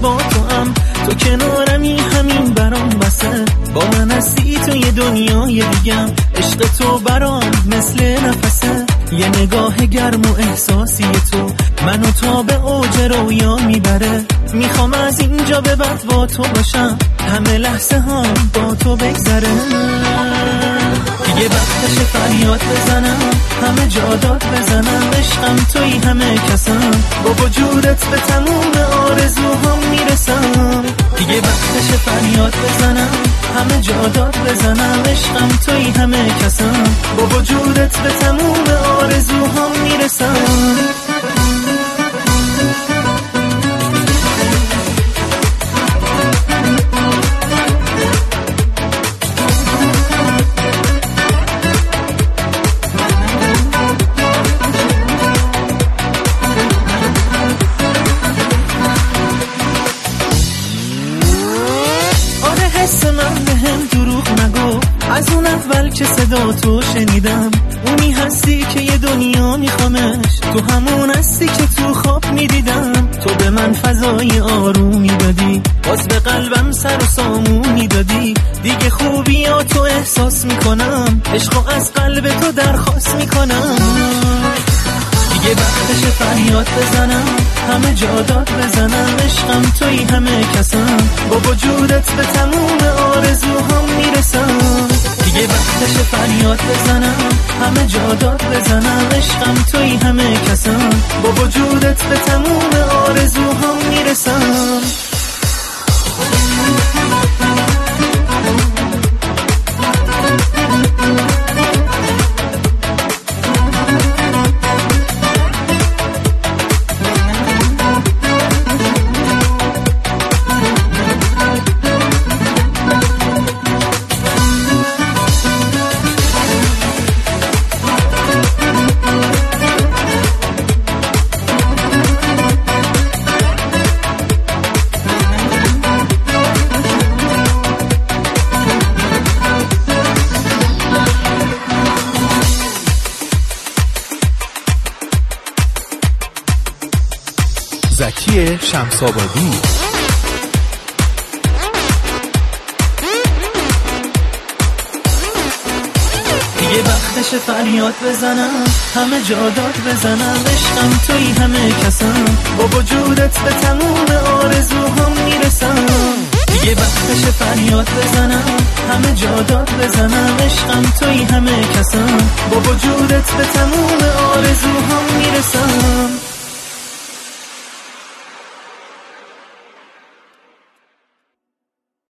با تو هم، تو کنارمی همین برام بسه. با من هستی تو یه دنیای دیگم، عشق تو برام مثل نفسه. یه نگاه گرم و احساسی تو منو تا به اوج رویا میبره. میخوام از اینجا به بعد با تو باشم، همه لحظه هم با تو بگذره. دیگه وقتش فریاد بزنم، همه جا داد بزنم. عشقم توی همه کسم، با وجودت به تموم آرزوهام میرسم. دیگه وقتش فریاد بزنم، همه جا داد بزنم. عشقم توی همه کسم، با وجودت به تموم آرزوهام میرسم. حس من به هم دروغ نگو، از اون اول که صدا تو شنیدم. اونی هستی که یه دنیا میخوامش، تو همون هستی که تو خواب میدیدم. تو به من فضای آرومی دادی، باز به قلبم سر و سامونی دادی. دیگه خوبیاتو احساس میکنم، عشقو از قلب تو درخواست میکنم. دیگه وقتش فریاد بزنم، همه جا داد بزنم. عشقم توی همه کسم، با وجودت به تموم آرزوهام میرسم. دیگه وقتش فریاد بزنم، همه جا داد بزنم. عشقم توی همه کسم، با وجودت به تموم آرزوهام میرسم. زکی شمس‌آبادی. دیگه وقتش فریاد بزنم، همه جا داد بزنم. عشقم توی همه کسم، با وجودت به تموم آرزوهام میرسم. دیگه وقتش فریاد بزنم، همه جا داد بزنم. عشقم توی همه کسم، با وجودت به تموم آرزوهام میرسم.